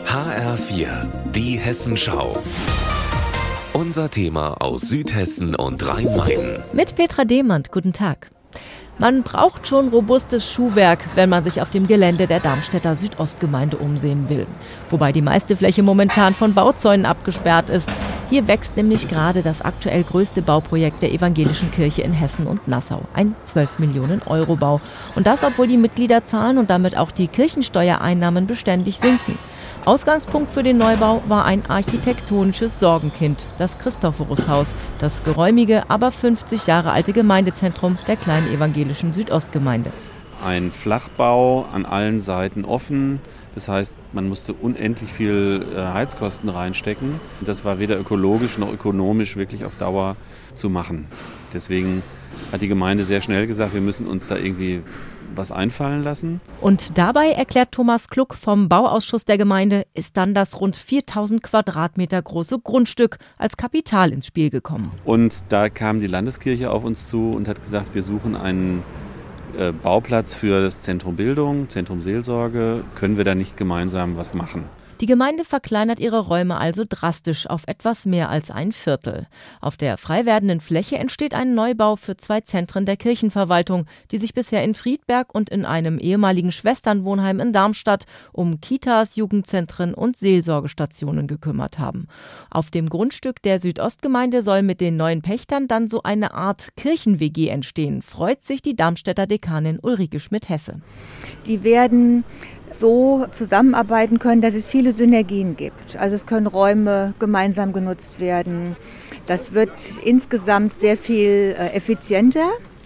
HR4, die Hessenschau. Unser Thema aus Südhessen und Rhein-Main. Mit Petra Demand, guten Tag. Man braucht schon robustes Schuhwerk, wenn man sich auf dem Gelände der Darmstädter Südostgemeinde umsehen will. Wobei die meiste Fläche momentan von Bauzäunen abgesperrt ist. Hier wächst nämlich gerade das aktuell größte Bauprojekt der evangelischen Kirche in Hessen und Nassau. Ein 12-Millionen-Euro-Bau. Und das, obwohl die Mitgliederzahlen und damit auch die Kirchensteuereinnahmen beständig sinken. Ausgangspunkt für den Neubau war ein architektonisches Sorgenkind, das Christophorushaus, das geräumige, aber 50 Jahre alte Gemeindezentrum der kleinen evangelischen Südostgemeinde. Ein Flachbau, an allen Seiten offen. Das heißt, man musste unendlich viel Heizkosten reinstecken. Das war weder ökologisch noch ökonomisch wirklich auf Dauer zu machen. Deswegen hat die Gemeinde sehr schnell gesagt, wir müssen uns da irgendwie was einfallen lassen. Und dabei, erklärt Thomas Kluck vom Bauausschuss der Gemeinde, ist dann das rund 4000 Quadratmeter große Grundstück als Kapital ins Spiel gekommen. Und da kam die Landeskirche auf uns zu und hat gesagt, wir suchen einen Bauplatz für das Zentrum Bildung, Zentrum Seelsorge. Können wir da nicht gemeinsam was machen? Die Gemeinde verkleinert ihre Räume also drastisch auf etwas mehr als ein Viertel. Auf der frei werdenden Fläche entsteht ein Neubau für 2 Zentren der Kirchenverwaltung, die sich bisher in Friedberg und in einem ehemaligen Schwesternwohnheim in Darmstadt um Kitas, Jugendzentren und Seelsorgestationen gekümmert haben. Auf dem Grundstück der Südostgemeinde soll mit den neuen Pächtern dann so eine Art Kirchen-WG entstehen, freut sich die Darmstädter Dekanin Ulrike Schmidt-Hesse. Die werden so zusammenarbeiten können, dass es viele Synergien gibt. Also es können Räume gemeinsam genutzt werden. Das wird insgesamt sehr viel effizienter.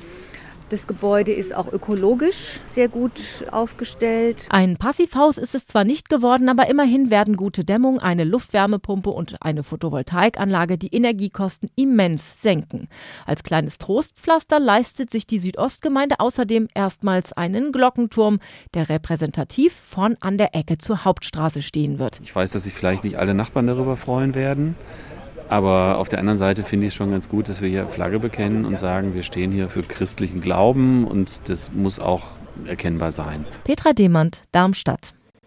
Das Gebäude ist auch ökologisch sehr gut aufgestellt. Ein Passivhaus ist es zwar nicht geworden, aber immerhin werden gute Dämmung, eine Luftwärmepumpe und eine Photovoltaikanlage die Energiekosten immens senken. Als kleines Trostpflaster leistet sich die Südostgemeinde außerdem erstmals einen Glockenturm, der repräsentativ vorn an der Ecke zur Hauptstraße stehen wird. Ich weiß, dass sich vielleicht nicht alle Nachbarn darüber freuen werden. Aber auf der anderen Seite finde ich es schon ganz gut, dass wir hier Flagge bekennen und sagen, wir stehen hier für christlichen Glauben und das muss auch erkennbar sein. Petra Demand, Darmstadt.